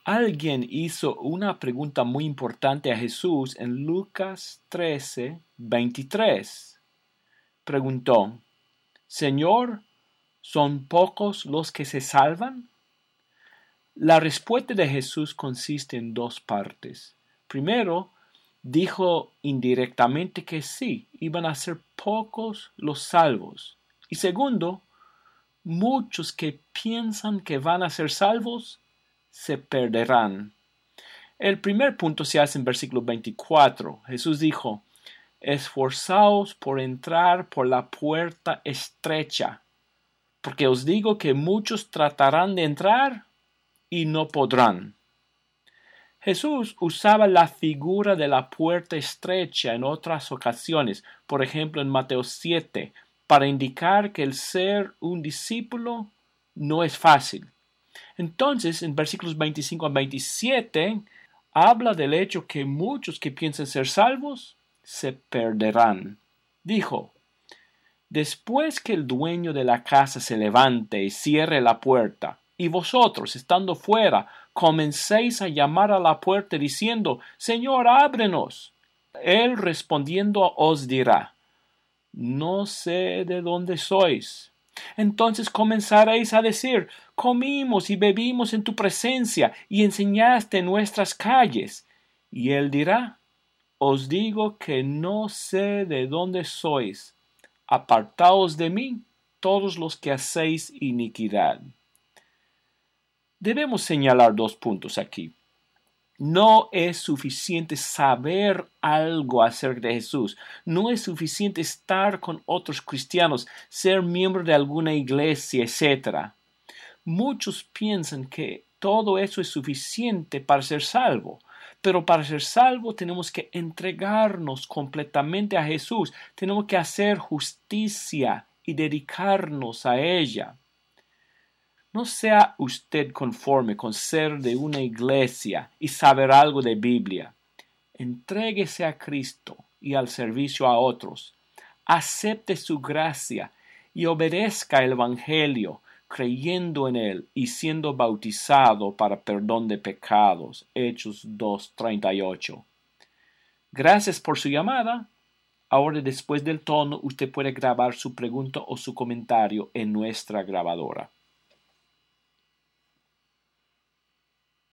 Alguien hizo una pregunta muy importante a Jesús en Lucas 13:23. Preguntó: Señor, ¿son pocos los que se salvan? La respuesta de Jesús consiste en dos partes. Primero, dijo indirectamente que sí, iban a ser pocos los salvos. Y segundo, muchos que piensan que van a ser salvos se perderán. El primer punto se hace en versículo 24. Jesús dijo: esforzaos por entrar por la puerta estrecha, porque os digo que muchos tratarán de entrar y no podrán. Jesús usaba la figura de la puerta estrecha en otras ocasiones, por ejemplo en Mateo 7, para indicar que el ser un discípulo no es fácil. Entonces, en versículos 25 a 27, habla del hecho que muchos que piensan ser salvos se perderán. Dijo: después que el dueño de la casa se levante y cierre la puerta, y vosotros, estando fuera, comencéis a llamar a la puerta diciendo: Señor, ábrenos. Él respondiendo os dirá: no sé de dónde sois. Entonces comenzaréis a decir: comimos y bebimos en tu presencia y enseñaste en nuestras calles. Y él dirá: os digo que no sé de dónde sois. Apartaos de mí, todos los que hacéis iniquidad. Debemos señalar dos puntos aquí. No es suficiente saber algo acerca de Jesús. No es suficiente estar con otros cristianos, ser miembro de alguna iglesia, etc. Muchos piensan que todo eso es suficiente para ser salvo. Pero para ser salvo tenemos que entregarnos completamente a Jesús. Tenemos que hacer justicia y dedicarnos a ella. No sea usted conforme con ser de una iglesia y saber algo de Biblia. Entréguese a Cristo y al servicio a otros. Acepte su gracia y obedezca el Evangelio, creyendo en él y siendo bautizado para perdón de pecados. Hechos 2:38. Gracias por su llamada. Ahora, después del tono, usted puede grabar su pregunta o su comentario en nuestra grabadora.